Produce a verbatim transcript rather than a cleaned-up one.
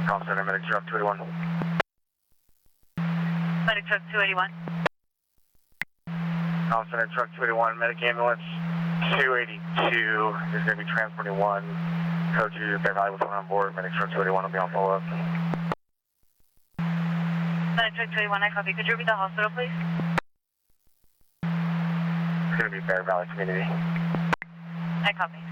Call center, medic truck two eighty-one. Medic truck two eighty-one. Call center, truck two eighty-one, medic ambulance two eighty-two is going to be transporting one. Code two, Bear Valley with one on board. Medic truck two eighty-one will be on follow-up. Medic truck two eighty-one, I copy. Could you repeat the hospital, please? It's going to be Bear Valley Community. I copy.